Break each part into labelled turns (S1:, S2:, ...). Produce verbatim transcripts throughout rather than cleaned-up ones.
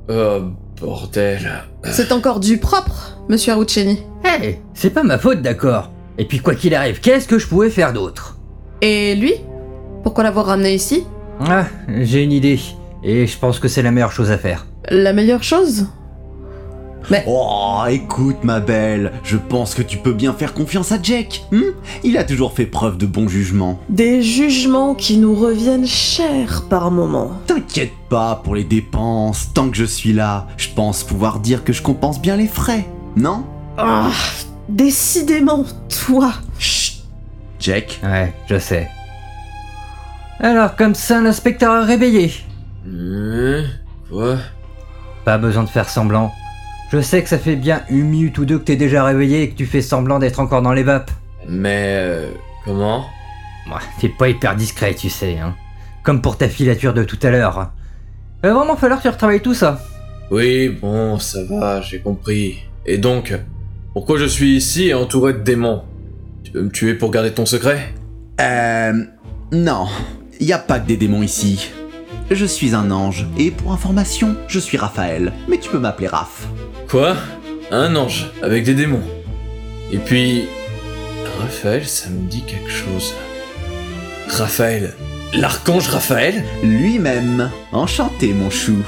S1: Oh, bordel.
S2: C'est encore du propre, monsieur Aruceni.
S3: Hey, c'est pas ma faute, d'accord. Et puis quoi qu'il arrive, qu'est-ce que je pouvais faire d'autre?
S2: Et lui? Pourquoi l'avoir ramené ici?
S3: Ah, j'ai une idée. Et je pense que c'est la meilleure chose à faire.
S2: La meilleure chose? Mais...
S4: Oh, écoute ma belle, je pense que tu peux bien faire confiance à Jack. Hein? Il a toujours fait preuve de bon jugement.
S2: Des jugements qui nous reviennent chers par moment.
S4: T'inquiète pas pour les dépenses, tant que je suis là, je pense pouvoir dire que je compense bien les frais, non?
S2: Ah, décidément, toi. Chut.
S4: Jack?
S3: Ouais, je sais. Alors, comme ça, l'inspecteur est réveillé.
S1: Mmh, quoi?
S3: Pas besoin de faire semblant. Je sais que ça fait bien une minute ou deux que t'es déjà réveillé et que tu fais semblant d'être encore dans les vapes.
S1: Mais... Euh, comment?
S3: Ouais, t'es pas hyper discret, tu sais, hein. Comme pour ta filature de tout à l'heure. Il va vraiment falloir que tu retravailles tout ça.
S1: Oui, bon, ça va, j'ai compris. Et donc, pourquoi je suis ici entouré de démons? Tu veux me tuer pour garder ton secret?
S4: Euh... Non, y a pas que des démons ici. Je suis un ange, et pour information, je suis Raphaël, mais tu peux m'appeler Raph.
S1: Quoi? Un ange, avec des démons. Et puis... Raphaël, ça me dit quelque chose. Raphaël? L'archange Raphaël?
S4: Lui-même. Enchanté, mon chou.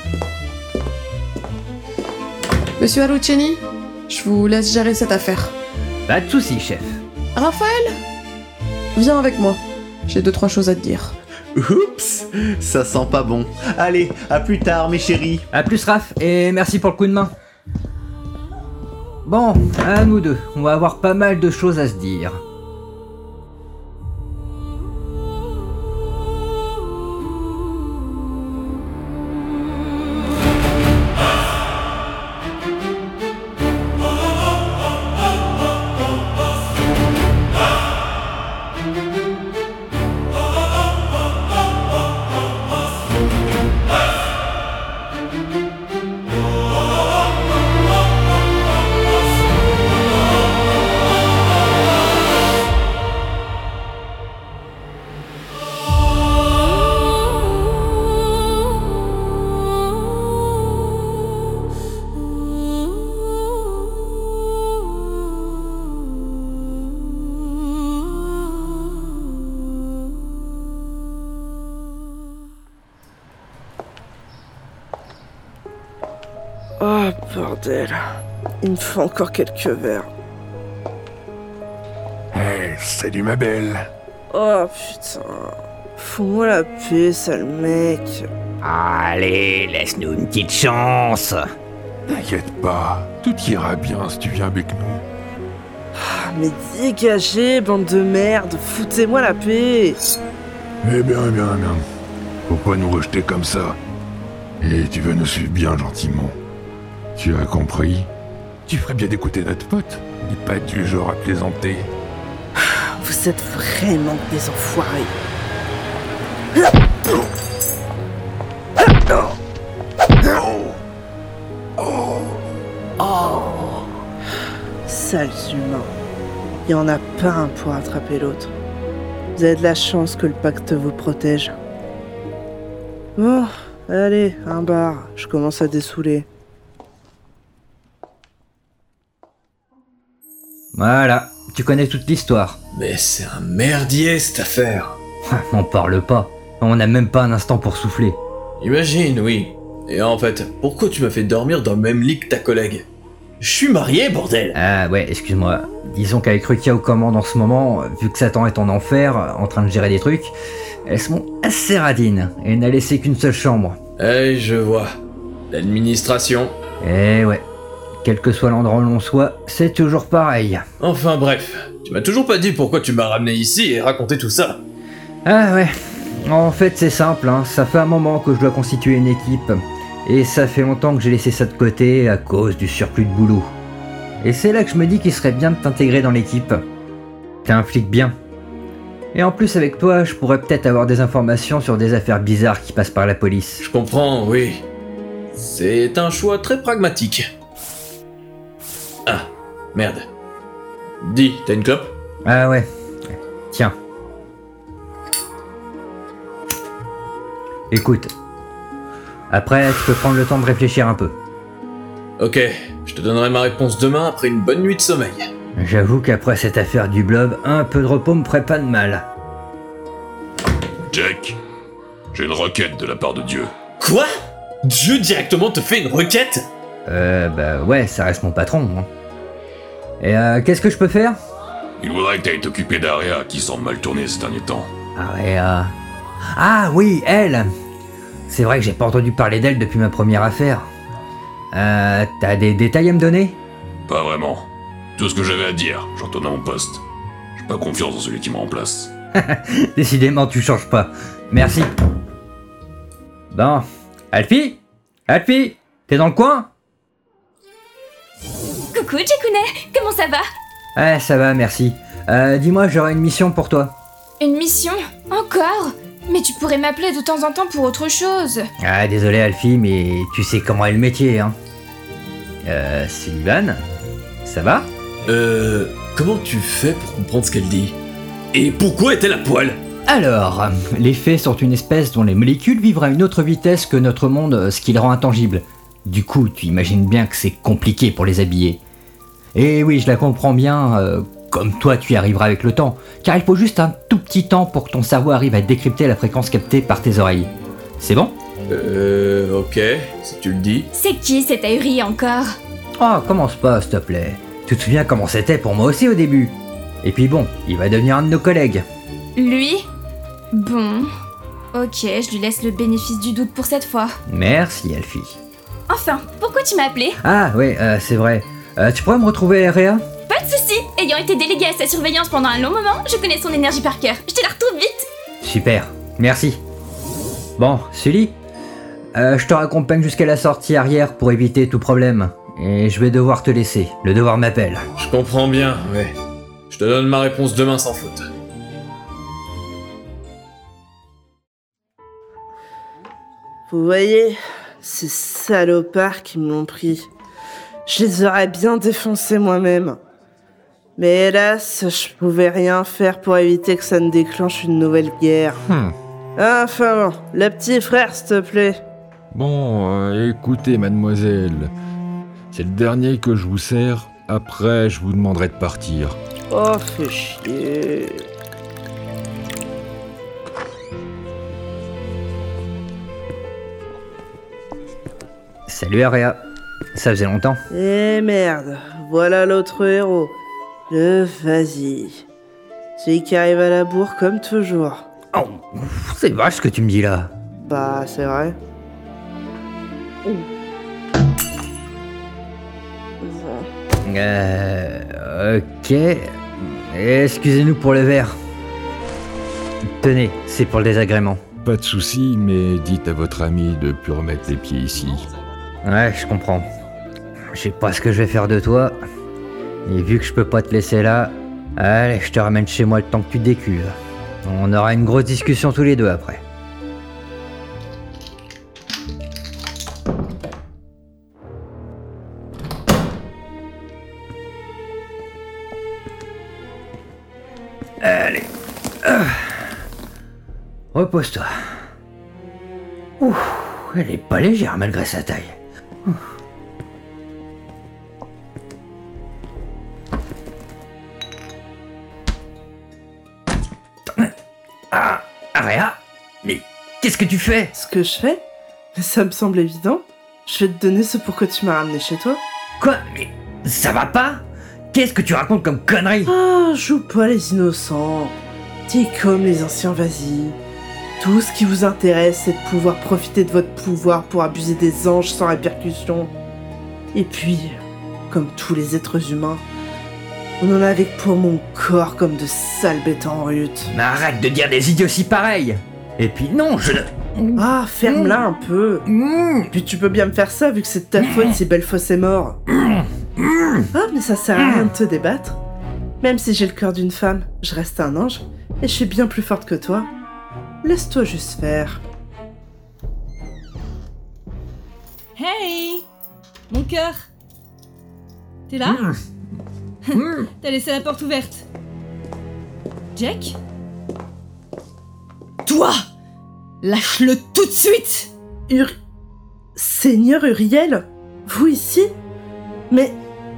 S2: Monsieur Aruceni, je vous laisse gérer cette affaire.
S3: Pas de soucis, chef.
S2: Raphaël, viens avec moi. J'ai deux trois choses à te dire.
S4: Oups, ça sent pas bon. Allez, à plus tard, mes chéris.
S3: A plus, Raph, et merci pour le coup de main. Bon, à nous deux, on va avoir pas mal de choses à se dire.
S5: Oh bordel, il me faut encore quelques verres.
S6: Hey, salut ma belle.
S5: Oh putain, fous-moi la paix, sale mec.
S3: Allez, laisse-nous une petite chance.
S6: T'inquiète pas, tout ira bien si tu viens avec nous.
S5: Ah, mais dégagez, bande de merde, foutez-moi la paix.
S6: Eh bien, eh bien, eh bien. Faut pas nous rejeter comme ça. Et tu veux nous suivre bien gentiment. Tu as compris? Tu ferais bien d'écouter notre pote. Il n'est pas du genre à plaisanter.
S5: Vous êtes vraiment des enfoirés. Sales humains. Il y en a pas un pour attraper l'autre. Vous avez de la chance que le pacte vous protège. Bon, allez, un bar. Je commence à dessouler.
S3: Voilà, tu connais toute l'histoire.
S1: Mais c'est un merdier cette affaire.
S3: On parle pas, on n'a même pas un instant pour souffler.
S1: Imagine, oui. Et en fait, pourquoi tu m'as fait dormir dans le même lit que ta collègue? Je suis marié, bordel!
S3: Ah ouais, excuse-moi. Disons qu'avec Rukia aux commandes en ce moment, vu que Satan est en enfer, en train de gérer des trucs, elles sont assez radines, et n'a laissé qu'une seule chambre.
S1: Eh, je vois. L'administration.
S3: Eh ouais. Quel que soit l'endroit où l'on soit, c'est toujours pareil.
S1: Enfin bref, tu m'as toujours pas dit pourquoi tu m'as ramené ici et raconté tout ça.
S3: Ah ouais. En fait, c'est simple, hein. Ça fait un moment que je dois constituer une équipe. Et ça fait longtemps que j'ai laissé ça de côté à cause du surplus de boulot. Et c'est là que je me dis qu'il serait bien de t'intégrer dans l'équipe. T'es un flic bien. Et en plus avec toi, je pourrais peut-être avoir des informations sur des affaires bizarres qui passent par la police.
S1: Je comprends, oui. C'est un choix très pragmatique. Ah, merde. Dis, t'as une clope?
S3: Ah ouais. Tiens. Après, tu peux prendre le temps de réfléchir un peu.
S1: Ok, je te donnerai ma réponse demain après une bonne nuit de sommeil.
S3: J'avoue qu'après cette affaire du blob, un peu de repos me ferait pas de mal.
S6: Jack, j'ai une requête de la part de Dieu.
S1: Quoi? Dieu directement te fait une requête?
S3: Euh, bah ouais, ça reste mon patron. Hein. Et euh, qu'est-ce que je peux faire?
S6: Il voudrait que t'ailles t'occuper d'Aria qui semble mal tourner ces derniers temps.
S3: Aria... Ah oui, elle! C'est vrai que j'ai pas entendu parler d'elle depuis ma première affaire. Euh, t'as des détails à me donner?
S6: Pas vraiment. Tout ce que j'avais à dire, j'en tourne à mon poste. J'ai pas confiance en celui qui me remplace.
S3: Décidément, tu changes pas. Merci. Bon. Alfie? Alfie? T'es dans le coin?
S7: Coucou Jakune, comment ça va?
S3: Ouais, ça va, merci. Euh, dis-moi, j'aurai une mission pour toi.
S7: Une mission? Encore? Mais tu pourrais m'appeler de temps en temps pour autre chose.
S3: Ah, désolé Alfie, mais tu sais comment est le métier, hein. Euh, Sullivan? Ça va?
S1: Euh... Comment tu fais pour comprendre ce qu'elle dit? Et pourquoi est-elle à poil?
S3: Alors, les fées sont une espèce dont les molécules vivent à une autre vitesse que notre monde, ce qui les rend intangibles. Du coup, tu imagines bien que c'est compliqué pour les habiller. Et oui, je la comprends bien, euh, comme toi tu y arriveras avec le temps, car il faut juste un tout petit temps pour que ton cerveau arrive à décrypter la fréquence captée par tes oreilles. C'est bon?
S1: Euh... Ok, si tu le dis.
S7: C'est qui cet ahuri encore?
S3: Oh, commence pas, s'il te plaît. Tu te souviens comment c'était pour moi aussi au début? Et puis bon, il va devenir un de nos collègues.
S7: Lui? Bon... Ok, je lui laisse le bénéfice du doute pour cette fois.
S3: Merci, Alfie.
S7: Enfin, pourquoi tu m'as appelé?
S3: Ah, ouais, euh, c'est vrai. Euh, tu pourrais me retrouver, Réa?
S7: Pas de soucis. Ayant été déléguée à sa surveillance pendant un long moment, je connais son énergie par cœur. Je te la retrouve vite.
S3: Super, merci. Bon, Sully, euh, je te raccompagne jusqu'à la sortie arrière pour éviter tout problème. Et je vais devoir te laisser, le devoir m'appelle.
S1: Je comprends bien, ouais. Je te donne ma réponse demain sans faute.
S5: Vous voyez, ces salopards qui me l'ont pris. Je les aurais bien défoncés moi-même. Mais hélas, je pouvais rien faire pour éviter que ça ne déclenche une nouvelle guerre.
S8: Hmm.
S5: Enfin bon, le petit frère, s'il te plaît.
S8: Bon, euh, écoutez, mademoiselle. C'est le dernier que je vous sers. Après, je vous demanderai de partir.
S5: Oh, fais chier.
S3: Salut, Aria. Ça faisait longtemps.
S5: Eh merde, voilà l'autre héros. Le vas-y. Celui qui arrive à la bourre comme toujours.
S3: Oh, c'est vache ce que tu me dis là.
S5: Bah, c'est vrai.
S3: Euh... Ok... Excusez-nous pour le verre. Tenez, c'est pour le désagrément.
S8: Pas de soucis, mais dites à votre ami de plus remettre les pieds ici.
S3: Ouais, je comprends. Je sais pas ce que je vais faire de toi. Et vu que je peux pas te laisser là, allez, je te ramène chez moi le temps que tu te décuves. On aura une grosse discussion tous les deux après. Allez. Ah. Repose-toi. Ouh, elle est pas légère malgré sa taille. Ouh. Ah, Aria, mais qu'est-ce que tu fais?
S5: Ce que je fais? Mais ça me semble évident. Je vais te donner ce pourquoi tu m'as ramené chez toi.
S3: Quoi? Mais ça va pas? Qu'est-ce que tu racontes comme connerie?
S5: Ah, joue pas les innocents. T'es comme les anciens, vas-y. Tout ce qui vous intéresse, c'est de pouvoir profiter de votre pouvoir pour abuser des anges sans répercussion. Et puis, comme tous les êtres humains, on en a avec pour mon corps comme de sales bêtes en rut.
S3: Mais arrête de dire des idioties pareilles. Et puis non, je...
S5: Ah, ferme-la un peu. Puis tu peux bien me faire ça vu que c'est de ta faute si Belfos est mort. Ah, mais ça sert à rien de te débattre. Même si j'ai le cœur d'une femme, je reste un ange et je suis bien plus forte que toi. Laisse-toi juste faire.
S9: Hey, mon cœur. T'es là? T'as laissé la porte ouverte. Jack? Toi! Lâche-le tout de suite!
S5: Uri... Seigneur Uriel? Vous ici? Mais...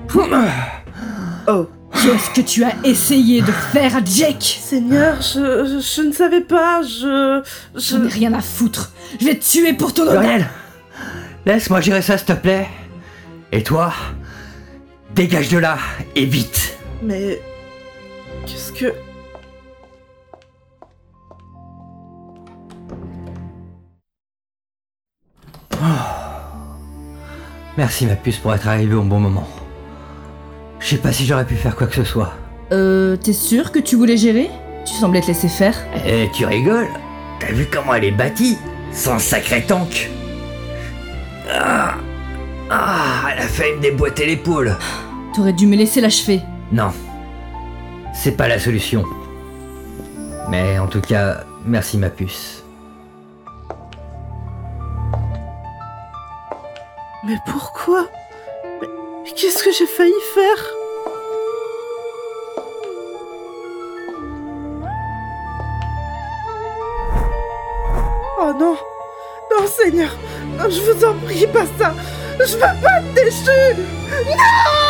S5: Oh.
S9: Qu'est-ce que tu as essayé de faire à Jake?
S5: Seigneur, je, je, je ne savais pas, je... Je
S9: J'en ai rien à foutre. Je vais te tuer pour ton honneur.
S3: Uriel, laisse-moi gérer ça, s'il te plaît. Et toi, dégage de là, et vite.
S5: Mais... Qu'est-ce que...
S3: Merci ma puce pour être arrivé au bon moment. Je sais pas si j'aurais pu faire quoi que ce soit.
S9: Euh, t'es sûr que tu voulais gérer? Tu semblais te laisser faire.
S3: Eh, tu rigoles? T'as vu comment elle est bâtie? Son sacré tank. Ah, ah, elle a failli me déboîter l'épaule.
S9: T'aurais dû me laisser l'achever.
S3: Non, c'est pas la solution. Mais en tout cas, merci ma puce.
S5: Mais pourquoi? Mais, mais qu'est-ce que j'ai failli faire? Oh non! Non, Seigneur! Je vous en prie, pas ça! Je veux pas être déchu! Non!